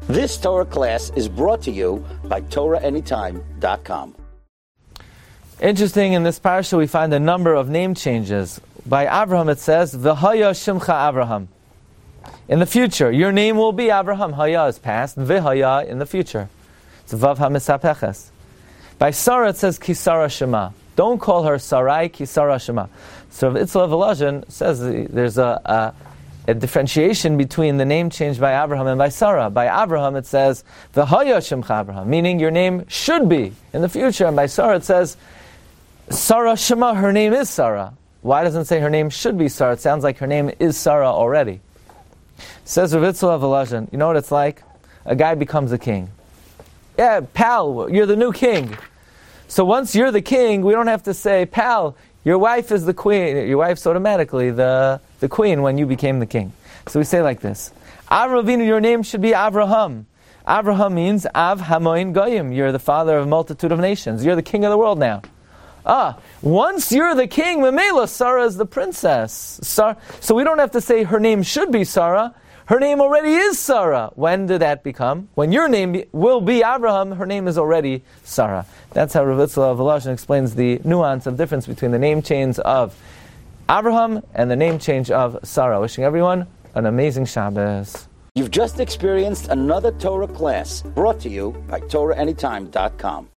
This Torah class is brought to you by TorahAnytime.com. Interesting, in this parasha we find a number of name changes. By Abraham it says, V'haya Shimcha Abraham. In the future, your name will be Abraham. Haya is past, V'haya in the future. It's Vav HaMisapeches. By Sarah it says, Ki Sarah Shema. Don't call her Sarai, Ki Sarah Shema. So Itzla Volozhin says there's a differentiation between the name change by Abraham and by Sarah. By Abraham it says, V'haya Shimcha Abraham, meaning your name should be in the future. And by Sarah it says, Sarah Shema, her name is Sarah. Why doesn't it say her name should be Sarah? It sounds like her name is Sarah already. Says Rav Itzla Volozhin, you know what it's like? A guy becomes a king. Yeah, pal, you're the new king. So once you're the king, we don't have to say, pal, your wife is the queen. Your wife's automatically the queen when you became the king. So we say like this. Avravinu, your name should be Avraham. Avraham means Av Hamoin Goyim. You're the father of a multitude of nations. You're the king of the world now. Once you're the king, Memela, Sarah is the princess. So we don't have to say her name should be Sarah. Her name already is Sarah. When did that become? When your name will be Abraham, her name is already Sarah. That's how Rav Itzla Volozhin explains the nuance of difference between the name change of Abraham and the name change of Sarah. Wishing everyone an amazing Shabbos. You've just experienced another Torah class brought to you by TorahAnytime.com.